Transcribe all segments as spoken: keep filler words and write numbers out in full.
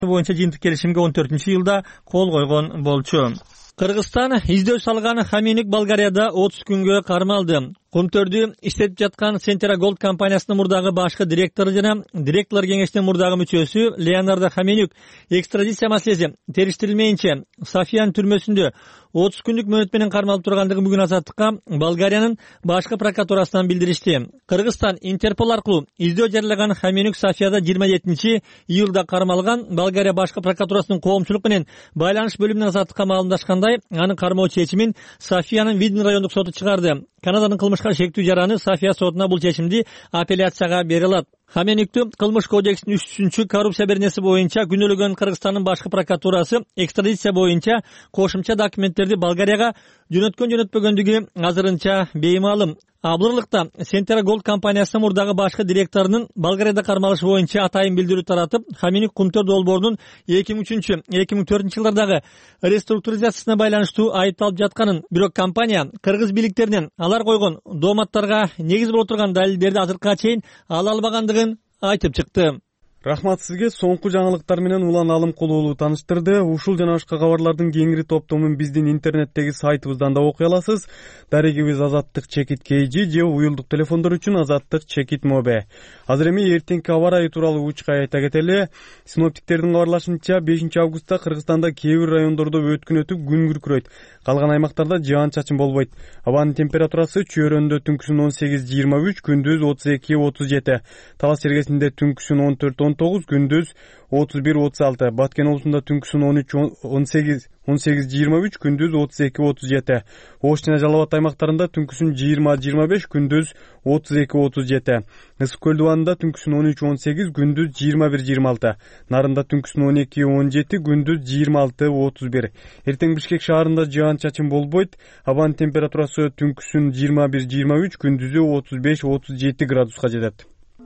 боюнча жыйынтык келишимге он төртүнчү жылда кол койгон болчу. Кыргызстан издөө салган Хамениук Болгарияда отуз күнгө кармалды. Кумтөрдү иштетип жаткан Centera Gold компаниясынын мурдагы башкы директору жана директорлор кеңешинин мурдагы мүчөсү Леонардо Хамениук экстрадиция маселеси териштирилмейинче Софиянын түрмөсүндө отуз күндүк мөөнөт менен кармалып тургандыгын бүгүн Азаттыкка Болгариянын башкы прокуратурасынан билдиришти. Кыргызстан Интерпол аркылуу издөө жарыялаган Хамениук Софияда жыйырма жетинчи июлда кармалган. Болгария башкы прокуратурасынын коомчулук менен байланыш бөлүмүнүн Азаттыкка маалымдашкандай, анын кармоо чечимин Софиянын Видин райондук соту чыгарды. Канаданын кылмышка шектүү жараны София сотуна бул чечимди апелляцияга бере алат. Хамениукту кылмыш кодексинин үч жүзүнчү коррупция беренеси боюнча күнөөлөгөн Кыргызстандын башкы прокуратурасы экстрадиция боюнча кошумча документтерди Болгарияга жөнөткөн жөнөтпөгөндүгү азырынча беймаалым. Аблырлыкта Centera Gold компаниясынын мурдагы башкы директорунун Болгарияда кармалышы боюнча атайын билдирүү таратып, Хамениук Кумтөр долбоорунун эки миң үчүнчү эки миң төртүнчү жылдардагы реструктуризациясына байланыштуу айыпталып жатканын, бирок компания кыргыз бийликтеринен алар койгон дооматтарга негиз боло турган далилдерди азыркыга чейин ала албагандыгын айтып чыкты. Рахмат сизге. Соңку жаңылыктар менен Улан Алымкулуу таныштырды. Ушул жана башка кабарлардын кеңири топтомун биздин интернеттеги сайтыбыздан да окуй аласыз. Дарегибиз Азаттык чекит кейжи же уюлдук телефондор үчүн Азаттык чекит мобе. Азыр эми эртеңки аба ырайы тууралуу учка айта кетели. Синоптиктердин кабарлашынча бешинчи августта Кыргызстанда кээ бир райондордо өткүн өтүп күн күркүрөйт. Калган аймактарда жаан-чачын болбойт. Абанын температурасы чөйрөндө түнкүсүн он сегиз жыйырма үч, күндүз отуз эки отуз жети. Талас Сергесинде түнкүсүн он төрт он тогуз, күндүз отуз бир отуз алты. Баткен облусунда түнкүсүн он үч он сегиз он сегиз жыйырма үч, күндүз отуз эки отуз жети. Ош жана Жалал Абад аймактарында түнкүсүн жыйырма жыйырма беш, күндүз отуз эки отуз жети. Ысык көл дубанында түнкүсүн он үч он сегиз, күндүз жыйырма бир жыйырма алты. Нарында түнкүсүн он эки он жети, күндүз жыйырма алты отуз бир. Эртең Бишкек шаарында жаан-чачын болбойт. Абанын температурасы түнкүсүн жыйырма бир жыйырма үч, күндүзү отуз беш отуз жети градуска жетет.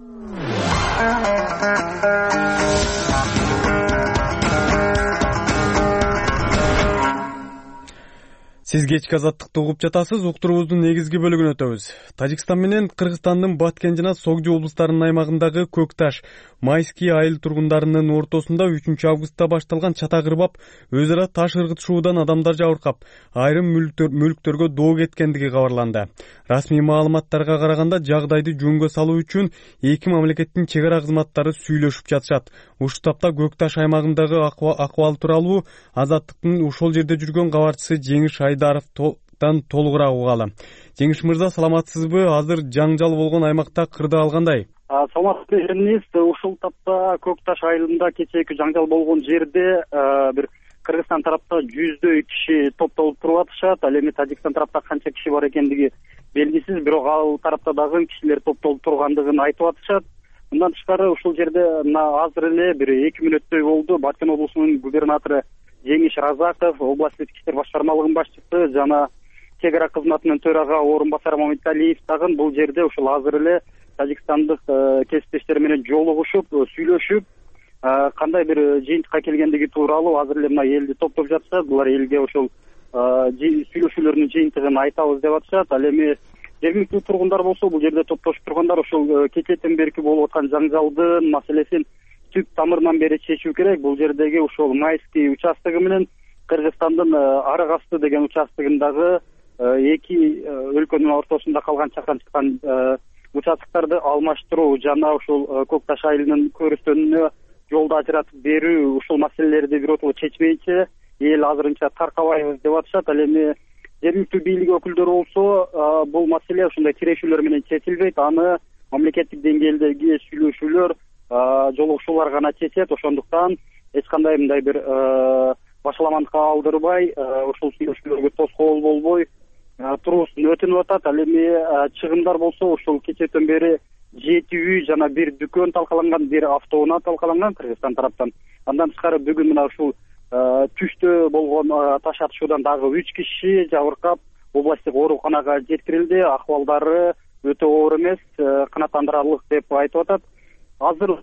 Сиз кечки Азаттыкты угуп жатасыз. Уктуруубуздун негизги бөлүгүнө өтөбүз. Тажикстан менен Кыргызстандын Баткен жана Согжу облустарынын аймагындагы Көкташ, Майский айыл тургундарынын ортосунда үчүнчү августта башталган чата кырбап, өз ара таш ыргытышуудан адамдар жабыркап, айрым мүлктөргө доо кеткендиги кабарланды. Расмий маалыматтарга караганда жагдайды жөнгө салуу үчүн эки мамлекеттин чек ара кызматтары сүйлөшүп жатышат. Ушул тапта Көкташ аймагындагы акыбал тууралуу Азаттыктын ошол жерде жүргөн кабарчысы Жеңиш Айдаровдон толугураак угалы. Жеңиш мырза, саламатсызбы? Азыр жаңжал болгон аймакта кырдаал кандай? Саламатсызбы Эрнис. Ушул тапта Көкташ айылында кечээки жаңжал болгон жерде бир Кыргызстан тарапта жүздөй киши топтолуп туруп атышат. Ал эми Тажикстан тарапта канча киши бар экендиги белгисиз, бирок ал тарапта дагы кишилер топтолуп тургандыгын айтып атышат. Мындан тышкары ушул жерде азыр эле бир эки мүнөттөй болду Баткен облусунун губернатору Жеңиш Разаков, областтык ички иштер башкармалыгынын башчысы жана чек ара кызматынын төрага орун басары Мамиталиев дагы бул жерде ушул азыр эле тажикстандык кесиптештер менен жолугушуп, сүйлөшүп, кандай бир жыйынтыкка келгендиги тууралуу азыр эле мына элди топтоп жатышат. Булар элге ошол сүйлөшүүлөрдүн жыйынтыгын айтабыз деп атышат. Ал эми жергиликтүү тургундар болсо, бул жерде топтошуп тургандар ошол кечээден берки болуп аткан жаңжалдын маселесин түп тамырынан бери чечүү керек. Бул жердеги ошол Майский участогу менен Кыргызстандын Арык асты деген участогундагы эки өлкөнүн ортосунда калган чакан чыккан участокторду алмаштыруу жана ошол Көкташ айылынын көрүстөнүнө жолду ажыратып берүү, ушул маселелерди биротоло чечмейинче эл азырынча таркабайбыз деп атышат. Ал эми жергиликтүү бийлик өкүлдөрү болсо бул маселе ушундай тирешүүлөр менен чечилбейт, аны мамлекеттик деңгээлдеги сүйлөшүүлөр, жолугушуулар гана чечет. Ошондуктан эч кандай мындай бир башаламандыкка алдырбай, ушул сүйлөшүүлөргө тоскоол болбой туруусун өтүнүп атат. Ал эми чыгымдар болсо ушул кечээден бери жети үй жана бир дүкөн талкаланган, бир автоунаа талкаланган Кыргызстан тараптан. Андан тышкары бүгүн мына ушул түштө болгон таш атышуудан дагы үч киши жабыркап областтык ооруканага жеткирилди. Акыбалдары өтө оор эмес, канааттандырарлык деп айтып атат. Азыр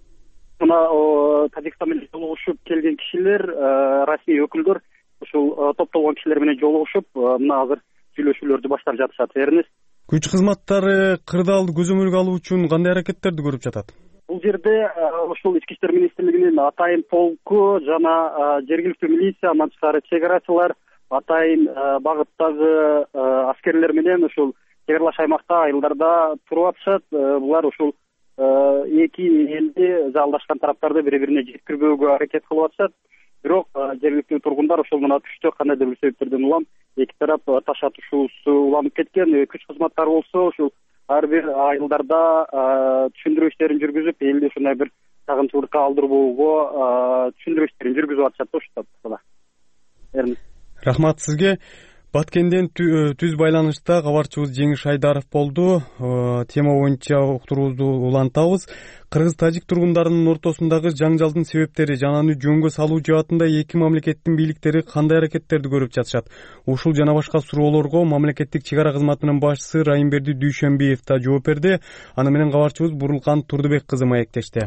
мына Тажикстан менен жолугушуп келген кишилер, расмий өкүлдөр ушул топтолгон кишилер менен жолугушуп, мына азыр сүйлөшүүлөрдү баштап жатышат. Эрнис, күч кызматтары кырдаалды көзөмөлгө алуу үчүн кандай аракеттерди көрүп жатат? бул жерде ушул ички иштер министрлигинин атайын полку жана жергиликтүү милиция, андан тышкары чек арачылар, атайын багыттагы аскерлер менен ушул чек аралаш аймакта айылдарда туруп атышат. Булар ушул эки элди жалдашкан тараптарды бири бирине жеткирбөөгө аракет кылып атышат. Бирок жергиликтүү тургундар ошол мына түштө кандайдыр бир себептерден улам эки тарап таш атышуусу уланып кеткен. Күч кызматтары болсо ушул ар бир айылдарда түшүндүрүү иштерин жүргүзүп, элди ушундай бир сагынчылыкка алдырбоого түшүндүрүү иштерин жүргүзүп атышат да ушул тапкыла. Рахмат сизге. Баткенден түз байланышта кабарчыбыз Жеңиш Айдаров болду. Тема боюнча уктуруубузду улантабыз. Кыргыз-тажик тургундарынын ортосундагы жаңжалдын себептери жана аны жөнгө салуу жаатында эки мамлекеттин бийликтери кандай аракеттерди көрүп жатышат? Ушул жана башка суроолорго мамлекеттик чек ара кызматынын башчысы Райымберди Дүйшөнбиев да жооп берди. Аны менен кабарчыбыз Бурулкан Турдубек кызы маектешти.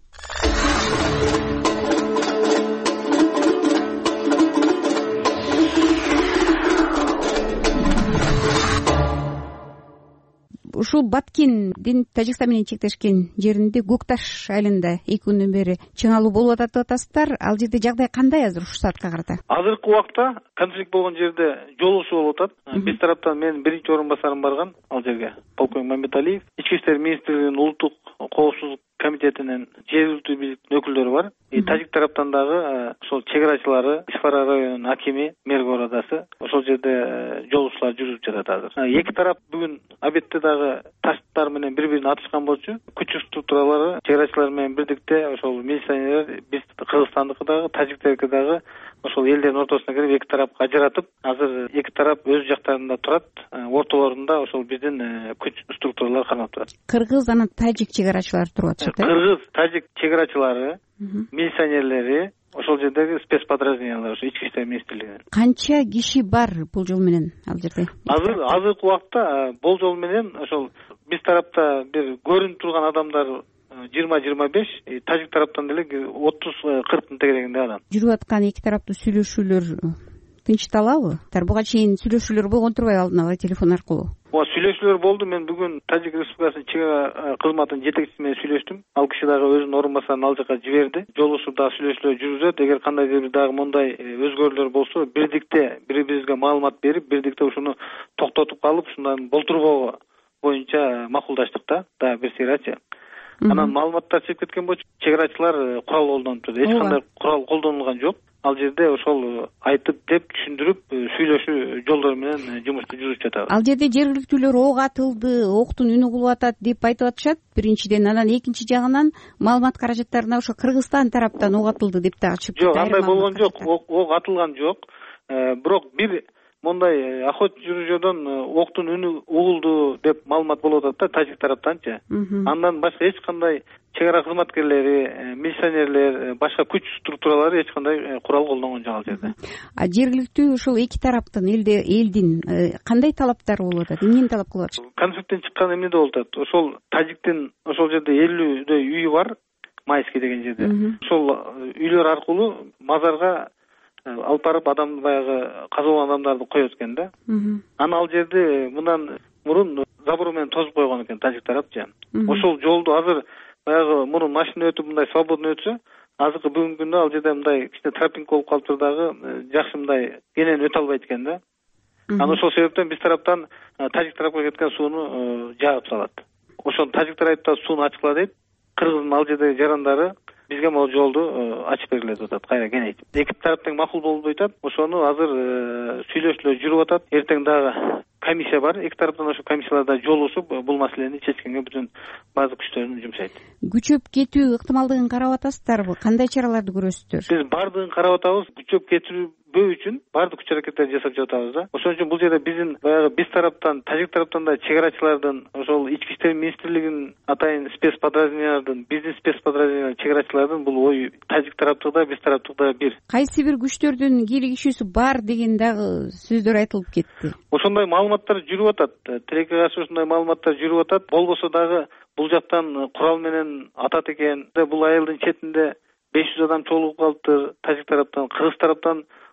Ушул Баткендин Тажикстан менен чектешкен жеринде Көк Таш айылында эки күндөн бери чың алуу болуп атат деп атасыздар. Ал жерде жагдай кандай азыр ушул саатка карата? Азыркы убакта конфликт болгон жерде жолугушуу болуп атат. Биз тараптан менин биринчи орун басарым барган ал жерге, полковник Мамбеталиев. Ички иштер министрлигинин улуттук коопсуздук комитетинин жергиликтүү бийликтин өкүлдөрү бар. Тажик тараптан дагы ошол чек арачылары, Ишфара районунун акими, Мерго орадасы ошол жерде жолугушуулар жүрүп жатат азыр. Эки тарап бүгүн обедте дагы таштар менен бири-бирин атышкан болчу. Күч структуралары чек арачылар менен бирдикте ошол милиционерлер биз Кыргызстандыкы дагы, тажиктердики дагы ошол элдердин ортосуна кирип эки тарапка ажыратып, азыр эки тарап өз жактарында турат. Ортолорунда ошол биздин күч структуралар кармап турат. Кыргыз жана тажик чек арачылары туруп атышат. Кыргыз, тажик чек арачылары, милиционерлери, ошол жердеги спецподразделениялар, ошо ички иштер министрлигинин. Канча киши бар болжол менен ал жерде? Азыр азыркы убакта болжол менен ошол биз тарапта бир көрүнүп турган адамдар жыйырма жыйырма беш, тажик тараптан деле отуз кырктын тегерегинде адам. Жүрүп аткан эки тараптуу сүйлөшүүлөр тынчталабы? Буга чейин сүйлөшүүлөр болгон турбайбы алдын ала телефон аркылуу? Ооба, сүйлөшүүлөр болду. Мен бүгүн Тажик Республикасынын чек ара кызматынын жетекчиси менен сүйлөштүм. Ал киши дагы өзүнүн орун басарын ал жака жиберди. Жолугушуп дагы сүйлөшүүлөр жүргүзөт. Эгер кандайдыр бир дагы мондай өзгөрүүлөр болсо, бирдикте бири-бирибизге маалымат берип, бирдикте ушуну токтотуп калып, ушундан болтурбоо боюнча макулдаштык да, дагы бир сыйрачы. Анан маалыматтар чыгып кеткен болчу. Чек арачылар курал колдонуп турду. Эч кандай курал колдонулган жок. Ал жерде ошол айтып деп түшүндүрүп сүйлөшүү жолдору менен жумушту жүргүзүп жатабыз. Ал жерде жергиликтүүлөр ок атылды, октун үнү кулуп атат деп айтып атышат. Биринчиден, анан экинчи жагынан маалымат каражаттарына ошо Кыргызстан тараптан ок атылды деп дагы чыгып кетти. Жок, андай болгон жок. Ок атылган жок. Бирок бир мондай охота жүрүүжөдөн октун үнү угулду деп маалымат болуп атат да тажик тараптанчы. Андан башка эч кандай чек ара кызматкерлери, милиционерлер, башка күч структуралары эч кандай курал колдонгон жок ал жерде. А жергиликтүү ушул эки тараптын элде элдин кандай талаптары болуп атат? Эмнени талап кылып атышат? Конфликттен чыккан эмне болуп атат? Ошол тажиктин ошол жерде элүүдөй үйү бар, Майский деген жерде. Ошол үйлөр аркылуу мазарга алып барып адам баягы казалган адамдарды коет экен да. Анан ал жерде мындан мурун забор менен тосуп койгон экен тажик тарапчы. Ошол жолду азыр баягы мурун машина өтүп мындай свободно өтсө, азыркы бүгүнкү күндө ал жерде мындай кичине тропинка болуп калыптыр дагы, жакшы мындай кенен өтө албайт экен да. Анан ошол себептен биз тараптан тажик тарапка кеткен сууну жаап салат. Ошону тажиктер айтып атат, сууну ачкыла дейт. Кыргыздын ал жердеги жарандары бизге могу жолду ачып бергиле деп атат, кайра кенейт. Эки тарап тең макул болбой атат. Ошону азыр сүйлөшүүлөр жүрүп атат. Эртең дагы комиссия бар. Эки тараптан ошо комиссияларда жолугушуп бул маселени чечкенге бүтүн баардык күчтөрүн жумшайт. Күчөп кетүү ыктымалдыгын карап атасыздарбы? Кандай чараларды көрөсүздөр? Биз баардыгын карап атабыз. Күчөп кетүүбөө үчүн баардык күч аракеттерди жасап жатабыз да. Ошон үчүн бул жерде биздин баягы биз тараптан, тажик тараптан да чек арачылардын, ошол ички иштер министрлигинин атайын спецподразделениялардын, биздин спецподразделениялар, чек арачылардын бул ою тажик тараптыкта, биз тараптыкта бир. Кайсы бир күчтөрдүн кийлигишүүсү бар деген дагы сөздөр айтылып кетти. Ошондой маалыматтар жүрүп атат. Тилекке каршы ошондой маалыматтар жүрүп атат. Болбосо дагы бул жактан курал менен атат экен. Бул айылдын четинде беш жүз адам чогулуп калыптыр. Тажик тараптан, кыргыз тараптан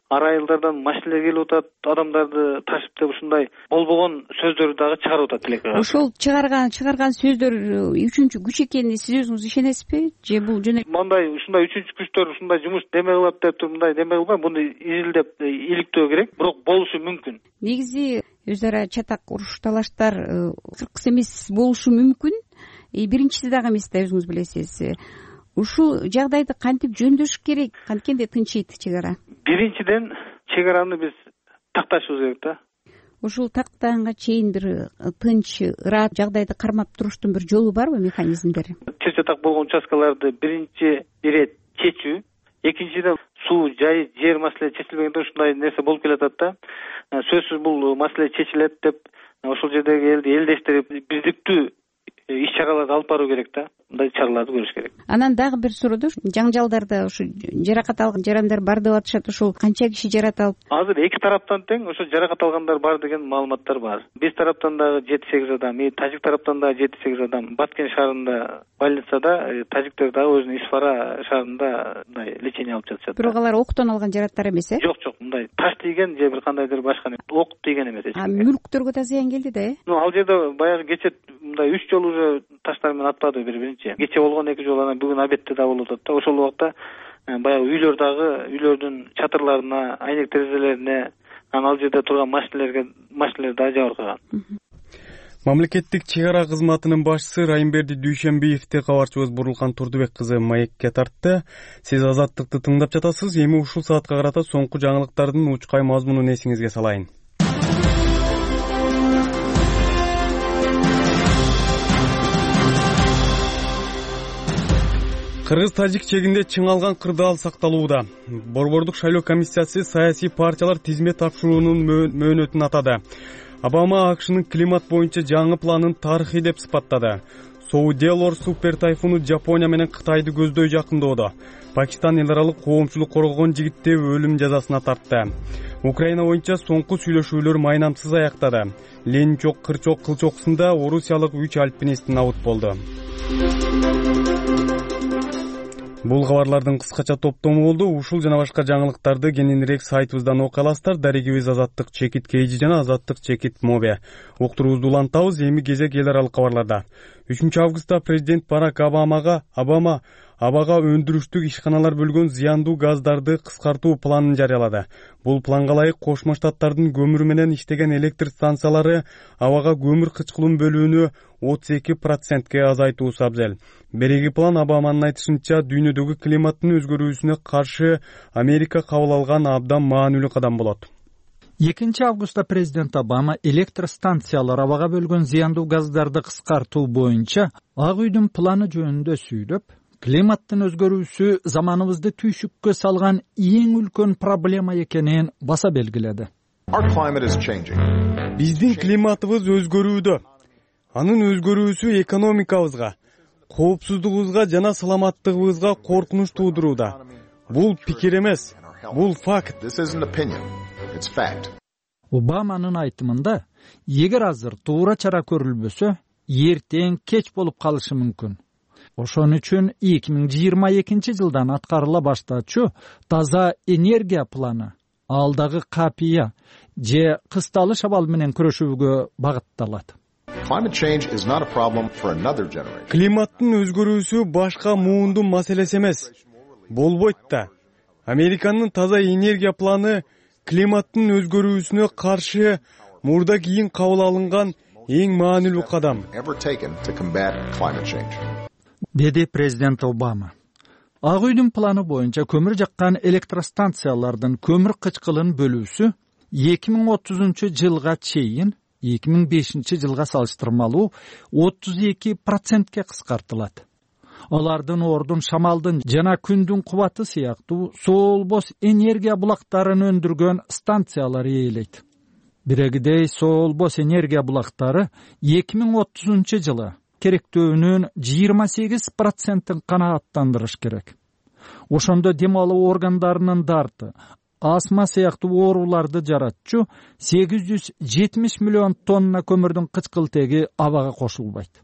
арайылдардан машиналар келип атат, адамдарды ташып деп ушундай болбогон сөздөрдү дагы чыгарып атат тилекке. Ошол чыгарган чыгарган сөздөр үчүнчү күч экенине сиз өзүңүз ишенесизби же бул жөн эле мындай ушундай үчүнчү күчтөр ушундай жумуш неме кылат деп туруп мындай неме кылбай, муну изилдеп иликтөө керек, бирок болушу мүмкүн. Негизи өз ара чатак уруш талаштар кыркыс эмес болушу мүмкүн. Биринчиси дагы эмес да, өзүңүз билесиз. Ушул жагдайды кантип жөндөш керек? Канткенде тынчыйт чек ара? Биринчиден чек араны биз такташыбыз керек да. Ушул тактаганга чейин бир тынч, ыраат жагдайды кармап туруштун бир жолу барбы, механизмдери? Чыр чатак болгон участкаларды биринчи ирет чечүү, экинчиден суу, жай, жер маселе чечилбегенде ушундай нерсе болуп келатат да. Сөзсүз бул маселе чечилет деп ошол жердеги элди элдештирип биздиктүү иш чараларды алып баруу керек да. Мындай чараларды көрүш керек. Анан дагы бир суроо, жаңжалдарда ушу жаракат алган жарандар бар деп атышат. Ошол канча киши жаратылып? Азыр эки тараптан тең ошо жаракат алгандар бар деген маалыматтар бар. Биз тараптан дагы жети сегиз адам, тажик тараптан дагы жети сегиз адам. Баткен шаарында больницада, тажиктер дагы өзүнүн Исфара шаарында мындай лечение алып жатышат. Бирок алар октон алган жараттар эмес э? Жок, жок, мындай таш тийген же бир кандайдыр башка ок тийген эмес. А мүлктөргө да зыян келди да э? Ну, ал жерде баягы кече мындай үч жолу уже таштар менен атпады бири-биринчи. Кече болгон эки жолу, анан бүгүн обедте да болуп атат да. Ошол убакта баягы үйлөр дагы, үйлөрдүн чатырларына, айнек терезелерине, анан ал жерде турган машиналерге машиналер дагы жабыркаган. Мамлекеттик чек ара кызматынын башчысы Райымберди Дүйшөнбиевди кабарчыбыз Бурулкан Турдубек кызы маекке тартты. Сиз Азаттыкты тыңдап жатасыз. Эми ушул саатка карата соңку жаңылыктардын учкай мазмунун эсиңизге салайын. Кыргыз-тажик чегинде чыңалган кырдаал сакталууда. Борбордук шайлоо комиссиясы саясий партиялар тизме тапшыруунун мөөнөтүн атады. Обама АКШнын климат боюнча жаңы планын тарыхый деп сыпаттады. Соуделор супер тайфуну Жапония менен Кытайды көздөй жакындоодо. Пакистан эл аралык коомчулук коргогон жигитти өлүм жазасына тартты. Украина боюнча соңку сүйлөшүүлөр майнамсыз аяктады. Ленчок кырчок кылчоксунда орусиялык үч альпинист набыт болду. Бул кабарлардын кыскача топтому болду. Ушул жана башка жаңылыктарды кененирээк сайтыбыздан окуй аласыздар. Дарегибиз Азаттык чекит кейжи жана Азаттык чекит мобе. Уктуруубузду улантабыз. Эми кезек эл аралык кабарларда. үчүнчү августта президент Барак Обамага Обама абага өндүрүштүк ишканалар бөлгөн зыяндуу газдарды кыскартуу планын жарыялады. Бул планга ылайык Кошмо Штаттардын көмүр менен иштеген электр станциялары абага көмүр кычкылын бөлүүнү отуз эки процентке азайтуусу абзел. Береги план Обаманын айтышынча дүйнөдөгү климаттын өзгөрүүсүнө каршы Америка кабыл алган абдан маанилүү кадам болот. экинчи августта президент Обама электр станциялар абага бөлгөн зыяндуу газдарды кыскартуу боюнча Ак үйдүн планы жөнүндө сүйлөп, климаттын өзгөрүүсү заманыбызды түйшүккө салган эң үлкөн проблема экенин баса белгиледи. Биздин климатыбыз өзгөрүүдө. Анын өзгөрүүсү экономикабызга, коопсуздугубузга жана саламаттыгыбызга коркунуч туудурууда. Бул пикир эмес, бул факт. Обаманын айтымында, эгер азыр туура чара көрүлбөсө, эртең кеч болуп калышы мүмкүн. Ошон үчүн эки миң жыйырма экинчи жылдан аткарыла баштачу таза энергия планы алдагы капия же кысталыш абал менен күрөшүүгө багытталат. Климаттын өзгөрүүсү башка муундун маселеси эмес. Болбойт да. Американын таза энергия планы климаттын өзгөрүүсүнө каршы мурда кийин кабыл алынган эң маанилүү кадам, деди президент Обама. Ак үйдүн планы боюнча көмүр жаккан электростанциялардын көмүр кычкылын бөлүүсү эки миң отузунчу жылга чейин эки миң бешинчи жылга салыштырмалуу отуз эки процентке кыскартылат. Алардын ордун шамалдын жана күндүн кубаты сыяктуу соолбос энергия булактарын өндүргөн станциялар ээлейт. Бирегидей соолбос энергия булактары эки миң отузунчу жылы керектөөнүн жыйырма сегиз процентин канааттандырыш керек. Ошондо дем алуу органдарынын дарты, астма сыяктуу ооруларды жаратчу сегиз жүз жетимиш миллион тонна көмүрдүн кычкылтеги абага кошулбайт.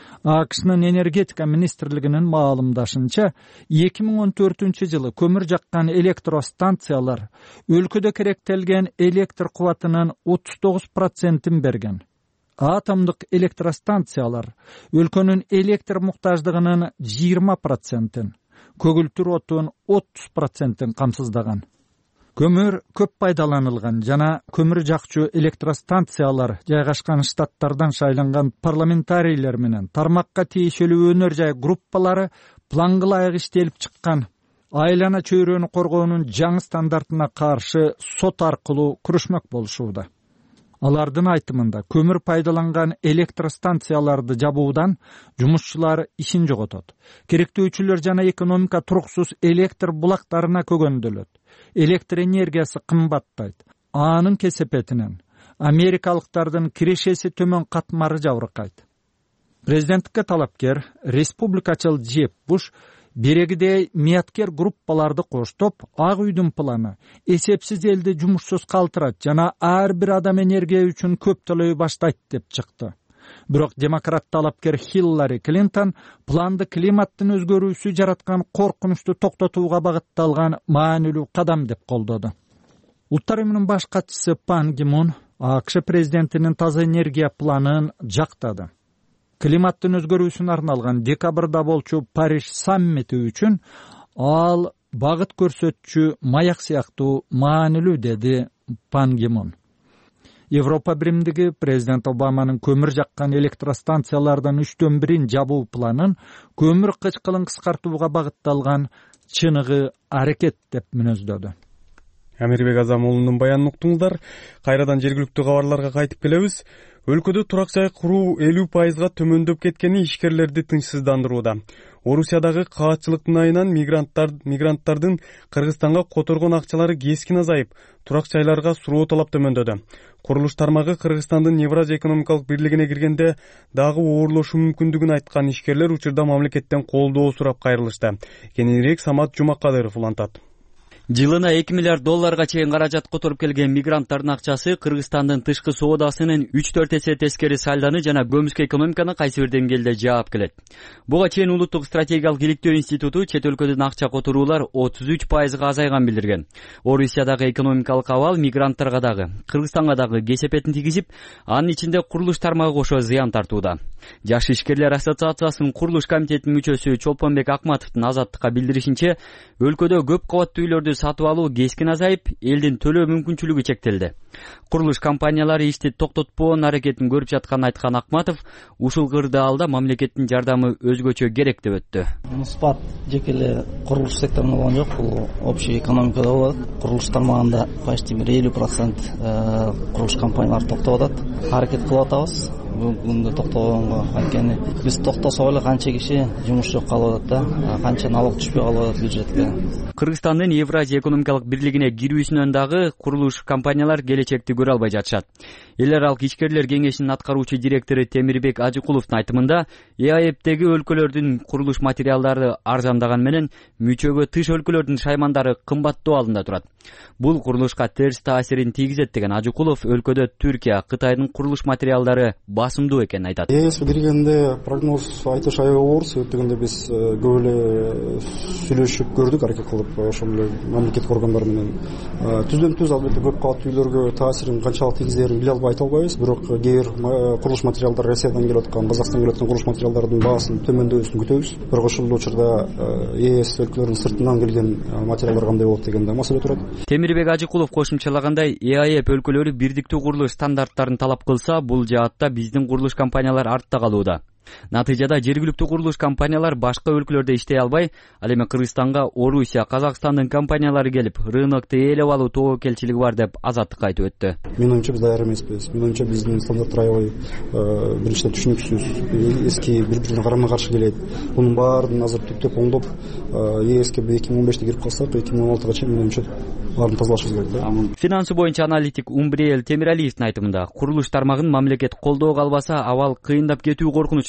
акшнын энергетика министрлигинин маалымдашынча эки миң он төртүнчү жылы көмүр жаккан электростанциялар өлкөдө керектелген электр кубатынын отуз тогуз процентин берген. Атомдук электростанциялар өлкөнүн электр муктаждыгынын жыйырма процентин, көгүлтүр отун отуз процентин камсыздаган. Көмүр көп пайдаланылган жана көмүр жакчу электростанциялар жайгашкан штаттардан шайланган парламентарийлер менен тармакка тиешелүү өнөр жай группалары планга ылайык иштелип чыккан айлана чөйрөнү коргоонун жаңы стандартына каршы сот аркылуу күрөшмөк болушууда. Алардын айтымында көмүр пайдаланган электростанцияларды жабуудан жумушчулар ишин жоготот. Керектөөчүлөр жана экономика туруксуз электр булактарына көгөндөлөт. Электр энергиясы кымбаттайт. Анын кесепетинен америкалыктардын кирешеси төмөн катмары жабыркайт. Президенттикке талапкер республикачыл Джеб Буш берегидей мияткер группаларды коштоп, Ак үйдүн планы эсепсиз элди жумушсуз калтырат жана ар бир адам энергия үчүн көп төлөй баштайт деп чыкты. Бирок демократ талапкер Хиллари Клинтон планды климаттын өзгөрүүсү жараткан коркунучту токтотууга багытталган маанилүү кадам деп колдоду. Улуттар уюмунун баш катчысы Пан Ги Мун АКШ президентинин таза энергия планын жактады. Климаттын өзгөрүүсүнө арналган декабрда болчу Париж саммити үчүн ал багыт көрсөтчү маяк сыяктуу маанилүү, деди Пан Ги Мун. Европа биримдиги президент Обаманын көмүр жаккан электростанциялардан үчтөн бирин жабуу планын көмүр кычкылын кыскартууга багытталган чыныгы аракет деп мүнөздөдү. Амирбек Азам уулунун баянын уктуңуздар. Кайрадан жергиликтүү кабарларга кайтып келебиз. Өлкөдө турак жай куруу элүү пайызга төмөндөп кеткени ишкерлерди тынчсыздандырууда. Орусиядагы каатчылыктын айынан мигранттар мигранттардын Кыргызстанга которгон акчалары кескин азайып, турак жайларга суроо талап төмөндөдү. Курулуш тармагы Кыргызстандын Евразия экономикалык бирлигине киргенде дагы оорлошу мүмкүндүгүн айткан ишкерлер учурда мамлекеттен колдоо сурап кайрылышты. Кененирээк Самат Жумакадыров улантат. Жылына эки миллиард долларга чейин каражат которуп келген мигранттардын акчасы Кыргызстандын тышкы соодасынын үч төрт эсе тескери сальданы жана көмүскө экономиканы кайсы бир деңгээлде жаап келет. Буга чейин Улуттук стратегиялык иликтөө институту чет өлкөдөн акча которуулар отуз үч пайызга азайган билдирген. Орусиядагы экономикалык абал мигранттарга дагы, Кыргызстанга дагы кесепетин тийгизип, анын ичинде курулуш тармагы кошо зыян тартууда. Жаш ишкерлер ассоциациясынын курулуш комитетинин мүчөсү Чолпонбек Акматовдун Азаттыкка билдиришинче, өлкөдө көп кабаттуу үйлөрдү сатып алуу кескин азайып, элдин төлөө мүмкүнчүлүгү чектелди. Курулуш компаниялары ишти токтотпоонун аракетин көрүп жатканын айткан Акматов, ушул кырдаалда мамлекеттин жардамы өзгөчө керек деп өттү. Спад жеке эле курулуш секторунда болгон жок, бул общий экономикада болот. Курулуш тармагында почти бир элүү процент курулуш компаниялары токтоп атат. Аракет кылып атабыз. Бүгүндө токтогонго, анткени биз токтосо эле канча киши жумуш жок калып атат да, канча налог түшпөй калып атат бюджетке. Кыргызстандын Евразия экономикалык бирлигине кирүүсүнөн дагы курулуш компаниялар келечекти көрө албай жатышат. Эл аралык ишкерлер кеңешинин аткаруучу директору Темирбек Ажыкуловдун айтымында, ЭАЭПтеги өлкөлөрдүн курулуш материалдары арзандаган менен мүчөгө тыш өлкөлөрдүн шаймандары кымбаттоо алдында турат. Бул курулушка терс таасирин тийгизет деген Ажыкулов өлкөдө Түркия, Кытайдын курулуш материалдары басымдуу экенин айтат. ЭС киргенде прогноз айтыш аябай оор, себеп дегенде биз көп эле сүйлөшүп көрдүк, аракет кылып ошол эле мамлекеттик органдар менен. Түздөн түз албетте көп кабаттуу үйлөргө таасирин канчалык тийгизерин биле албай айта албайбыз, бирок кээ бир курулуш материалдар Россиядан келип аткан, Казакстандан келип аткан курулуш материалдардын баасын төмөндөбүзүн күтөбүз. Бирок ошол учурда ЭС өлкөлөрүнүн сыртынан келген материалдар кандай болот деген да маселе турат. Темирбек Ажыкулов кошумчалагандай, ЭАЭП өлкөлөрү бирдиктүү курулуш стандарттарын талап кылса, бул жаатта биздин курулуш компаниялар артта калууда. Натыйжада жергиликтүү курулуш компаниялар башка өлкөлөрдө иштей албай, ал эми Кыргызстанга Орусия, Казакстандын компаниялары келип, рынокты ээлеп алуу тобокелчилиги бар деп Азаттыкка айтып өттү. Менин оюмча биз даяр эмеспиз. Менин оюмча биздин стандарттар аябай биринчиден түшүнүксүз, эски бири-бирине карама каршы келет. Мунун баарын азыр түптөп оңдоп, ЭСке эки миң он беште кирип калсак, эки миң он алтыга чейин менин оюмча баарын тазалашыбыз керек да. Финансы боюнча аналитик Умбриел Темиралиевдин айтымында, курулуш тармагын мамлекет колдоого албаса, абал кыйындап кетүү коркунучуна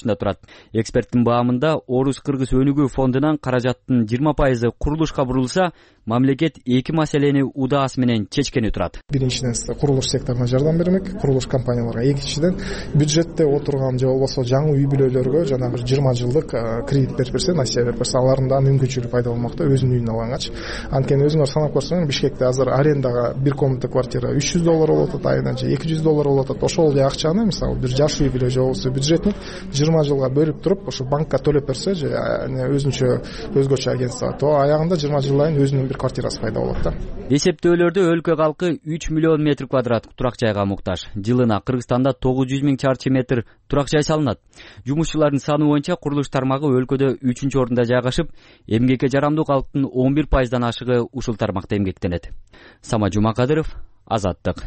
башында турат. Эксперттин баамында Орус-Кыргыз өнүгүү фондунан каражаттын жыйырма пайызы курулушка бурулса, мамлекет эки маселени удаасы менен чечкени турат. Биринчиден курулуш секторуна жардам бермек, курулуш компанияларга. Экинчиден бюджетте отурган же болбосо жаңы үй бүлөлөргө жанагы жыйырма жылдык кредит берип берсе, насия берип берсе, алардын да мүмкүнчүлүгү пайда болмок да, өзүнүн үйүн алгангач. Анткени өзүңөр санап көрсөңөр, Бишкекте азыр арендага бир комната квартира үч жүз доллар болуп атат, айынан же эки жүз доллар болуп атат. Ошол акчаны мисалы бир жаш үй бүлө же болбосо бюджетник жыйырма жылга бөлүп туруп, ошо банкка төлөп берсе же өзүнчө өзгөчө агентство, то аягында жыйырма жылдан өзүнүн бир квартирасы пайда болот да. Эсептөөлөрдө өлкө калкы үч миллион метр квадрат турак жайга муктаж. Жылына Кыргызстанда тогуз жүз миң чарчы метр турак жай салынат. Жумушчулардын саны боюнча курулуш тармагы өлкөдө үчүнчү орунда жайгашып, эмгекке жарамдуу калктын он бир пайыздан ашыгы ушул тармакта эмгектенет. Сама Жумакадыров, Азаттык.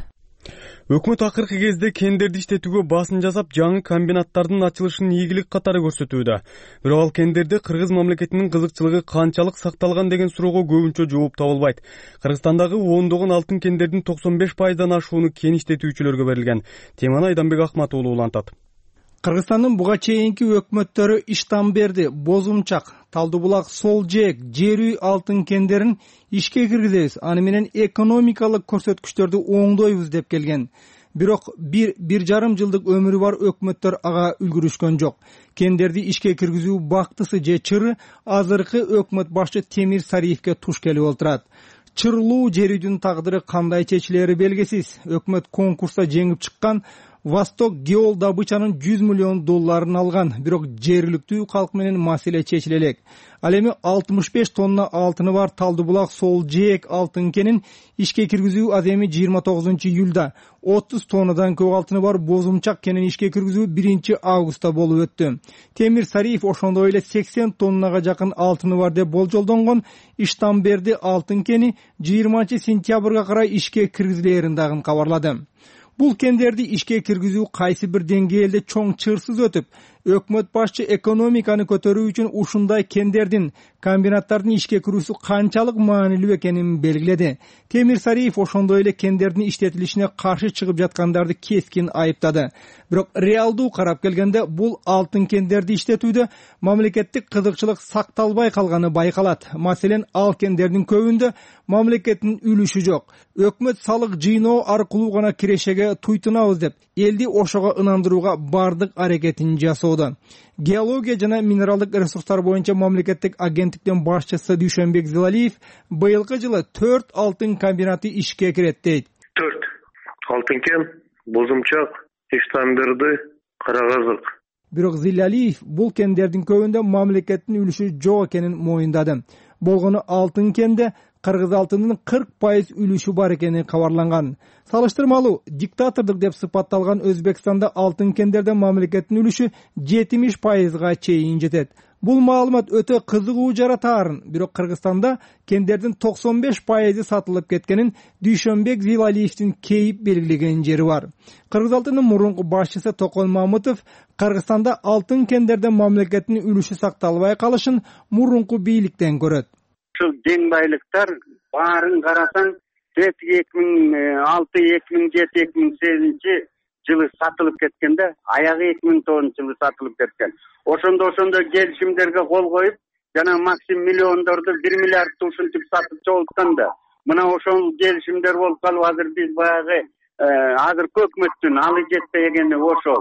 Өкмөт акыркы кезде кендерди иштетүүгө басым жасап, жаңы комбинаттардын ачылышын ийгилик катары көрсөтүүдө. Бирок ал кендерде кыргыз мамлекетинин кызыкчылыгы канчалык сакталган деген суроого көбүнчө жооп табылбайт. Кыргызстандагы ондогон алтын кендердин токсон беш пайыздан ашууну кен иштетүүчүлөргө берилген. Теманы Айданбек Акматуулу улантат. Кыргызстандын буга чейинки өкмөттөрү Иштамберди, Бозумчак, Талдыбулак, Сол Жээк, жер үй алтын кендерин ишке киргизебиз, аны менен экономикалык көрсөткүчтөрдү оңдойбуз деп келген. Бирок бир бир жарым жылдык өмүрү бар өкмөттөр ага үлгүрүшкөн жок. Кендерди ишке киргизүү бактысы же чыры азыркы өкмөт башчы Темир Сариевке туш келип отурат. Чырлуу жер үйдүн тагдыры кандай чечилери белгисиз. Өкмөт конкурста жеңип чыккан Восток геол добычанын жүз миллион долларын алган, бирок жергиликтүү калк менен маселе чечиле элек. Ал эми алтымыш беш тонна алтыны бар Талдыбулак Сол Жээк алтын кенин ишке киргизүү аз эми жыйырма тогузунчу июлда, отуз тоннадан көп алтыны бар Бозумчак кенин ишке киргизүү биринчи августта болуп өттү. Темир Сариев ошондой эле сексен тоннага жакын алтыны бар деп болжолдонгон Иштамберди алтын кени жыйырманчы сентябрга карай ишке киргизилерин дагы кабарлады. Бул кендерди ишке киргизүү кайсы бир деңгээлде чоң чырсыз өтүп, өкмөт башчы экономиканы көтөрүү үчүн ушундай кендердин, комбинаттардын ишке кирүүсү канчалык маанилүү экенин белгиледи. Темир Сариев ошондой эле кендердин иштетилишине каршы чыгып жаткандарды кескин айыптады. Бирок реалдуу карап келгенде бул алтын кендерди иштетүүдө мамлекеттик кызыкчылык сакталбай калганы байкалат. Маселен, ал кендердин көбүндө мамлекеттин үлүшү жок. Өкмөт салык жыйноо аркылуу гана кирешеге туйтунабыз деп элди ошого ынандырууга бардык аракетин жасоодо. Геология жана минералдык ресурстар боюнча мамлекеттик агенттиктин башчысы Дүйшөнбек Зилалиев быйылкы жылы төрт алтын комбинаты ишке кирет дейт. төрт алтын кен, Бозумчак, Иштамберди, Карагазык. Бирок Зилалиев бул кендердин көбүндө мамлекеттин үлүшү жок экенин моюндады. Болгону алтын кенде кыргыз алтынынын кырк пайыз үлүшү бар экени кабарланган. Салыштырмалуу диктатордук деп сыпатталган Өзбекстанда алтын кендерде мамлекеттин үлүшү жетимиш пайызга чейин жетет. Бул маалымат өтө кызыгуу жаратаарын, бирок Кыргызстанда кендердин токсон беш пайызы сатылып кеткенин Дүйшөнбек Зилалиевдин кейип белгилеген жери бар. Кыргыз алтынынын мурунку башчысы Токон Мамытов Кыргызстанда алтын кендерде мамлекеттин үлүшү сакталбай калышын мурунку бийликтен көрөт. Ушул кең байлыктар баарын карасаң эки миң алты, эки миң жети, эки миң сегизинчи жылы сатылып кеткенде, аягы эки миң тогузунчу жылы сатылып кеткен. Ошондо ошондо келишимдерге кол коюп, жана максим миллиондорду бир миллиардты ушинтип сатып чогултканда, мына ошол келишимдер болуп калып, азыр биз баягы азыркы өкмөттүн алы жетпегени ошол.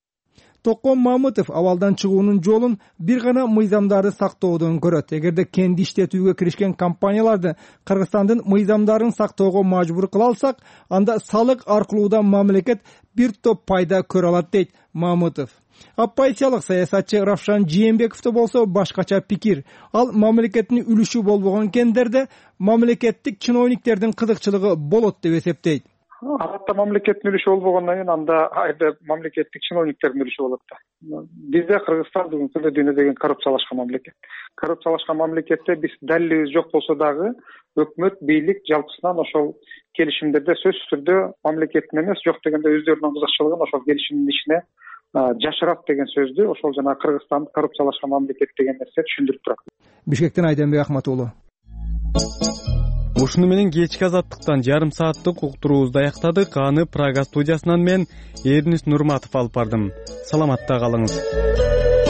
Токон Мамытов абалдан чыгуунун жолун бир гана мыйзамдарды сактоодон көрөт. Эгерде кенди иштетүүгө киришкен компанияларды Кыргызстандын мыйзамдарын сактоого мажбур кыла алсак, анда салык аркылуу да мамлекет бир топ пайда көрө алат дейт Мамытов. Оппозициялык саясатчы Равшан Жээнбековдо болсо башкача пикир. Ал мамлекеттин үлүшү болбогон кендерде мамлекеттик чиновниктердин кызыкчылыгы болот деп эсептейт. Алатта мамлекеттин үлүшү болбогондон кийин анда айда мамлекеттик чиновниктердин үлүшү болот да. Бизде Кыргызстан бүгүнкү күндө дүйнөдөгү коррупциялашкан мамлекет. Коррупциялашкан мамлекетте биз далилибиз жок болсо дагы өкмөт, бийлик жалпысынан ошол келишимдерде сөзсүз түрдө мамлекеттин эмес, жок дегенде өздөрүнүн кызыкчылыгын ошол келишимдин ишине жашырат деген сөздү ошол жана Кыргызстан коррупциялашкан мамлекет деген нерсе түшүндүрүп турат. Бишкектен Айданбек Акматуулу. ушуну менен кечки азаттыктан жарым сааттык уктуруубузду аяктадык. Аны Прага студиясынан мен Эрнис Нурматов алып бардым. Саламатта калыңыз.